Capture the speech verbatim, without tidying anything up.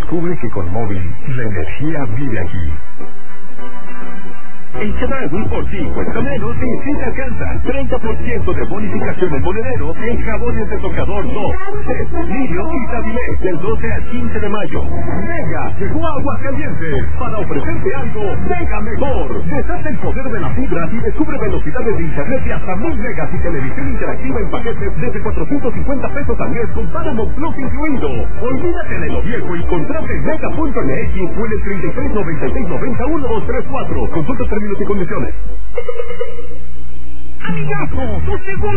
Descubre que con móvil la energía vive aquí. En Chedraui por cincuenta menos y sí te alcanza. treinta por ciento de bonificación en monedero en jabones de tocador dos, Cés, Lirio y Tabilé del doce al quince de mayo. Mega llegó a Aguascalientes para ofrecerte algo mega mejor. Deshace el poder de la fibra y descubre velocidades de internet de hasta mil megas y televisión interactiva en paquetes desde cuatrocientos cincuenta pesos al mes con Paramount Plus incluido. Olvídate de lo viejo y contrate mega punto m x o en el treinta y tres noventa y seis noventa y uno o treinta y cuatro. Consulta términos y condiciones. Amigazo, tu segundo